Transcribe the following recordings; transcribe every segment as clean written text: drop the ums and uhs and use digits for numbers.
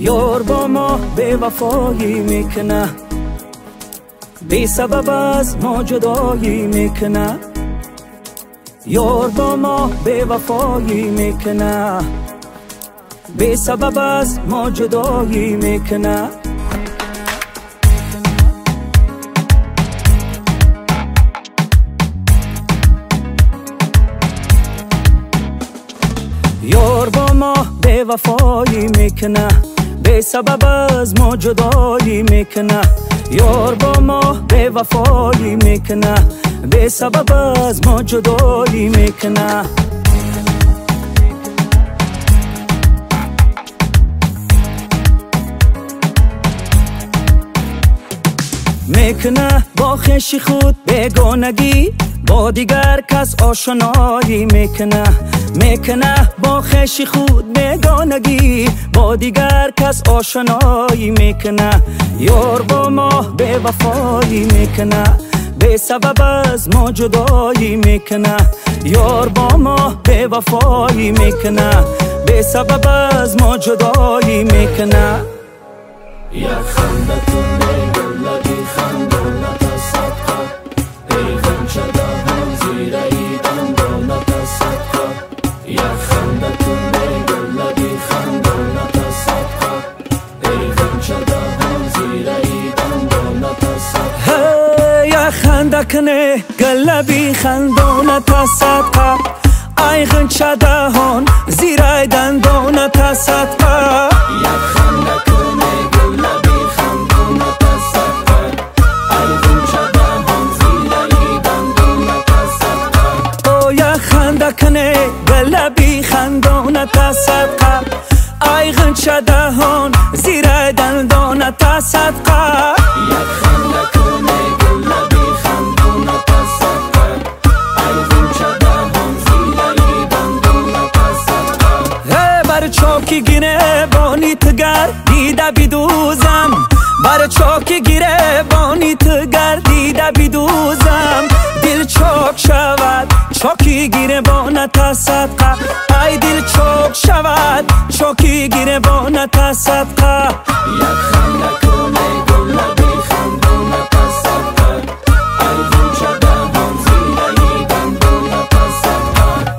یار با ما به وفایی میکنه، بی سبب از ما جدایی میکنه. یار با ما به وفایی میکنه، بی سبب از ما جدایی میکنه. یار با ما به وفایی میکنه، بی سبب از ما جدایی میکنه. یار با ما به وفایی میکنه، بی سبب از ما جدایی میکنه. میکنه با خویش خود بیگانگی، با دیگر کس آشنایی میکنه. میکنه با خویش خود بیگانگی، با دیگر کس آشنایی میکنه. یار با ما به وفایی میکنه، بی سبب از ما جدایی میکنه. یار با ما به وفایی میکنه، بی سبب از ما جدایی میکنه. یا خندتون میگلدی خندونت صدقه، ای غنچه دهان زیر ایدان دونت صدقه. یا خندتون میگلدی خندونت صدقه، ای غنچه دهان زیر ایدان دونت صدقه. یا خندکنه گلبی خندونت صدقه، ای غنچه دهان زیر ایدان دونت صدقه. یا خندکنه گلبی خندونت صدقه، ای غنچه دهان زیر ایدان دونت صدقه. او یا خندکنه گلبی خندونت صدقه، ای غنچه دهان زیر ایدان دونت صدقه. یا خندکنه گلبی خندونت صدقه، ای غنچه دهان زیر ایدان دونت صدقه. بر چوکی گیره بانی تگر دیده بیدوزم، بر چوکی گیره بانی تگر دیده بیدوزم. دل چوک شود چوکی گیره بانت صدقه، ای دل چوک شود چوکی گیره بانت صدقه. یا خندکنه گلبی خندونت صدقه، ای غنچه دهان زیر ایدان دونت صدقه.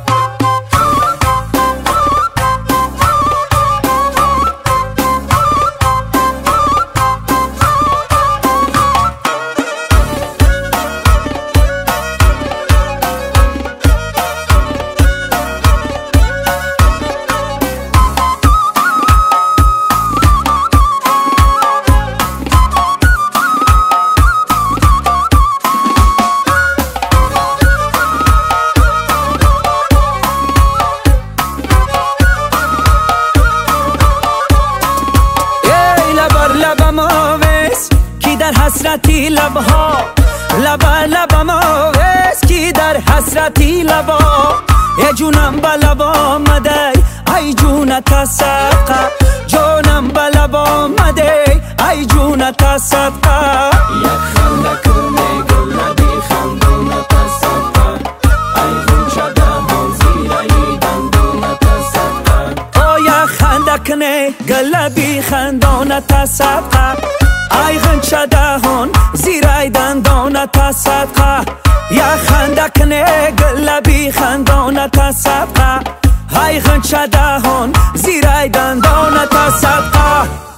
در حسرتی لبها، لبا لبا مویز کی در حسرتی لبا. ای جونم با لبا مده ای جونت صدقه، جونم با لبا مده ای جونت صدقه. یا خندکنه گلبی خندونت صدقه، ای غنچه دهان زیر ایدان دونت صدقه. او یا خندکنه گلبی خندونت صدقه، ای غنچه دهان زیر ایدان دونت صدقه. یا خندکنه گلبی خندونت صدقه، ای غنچه دهان زیر ایدان دونت صدقه.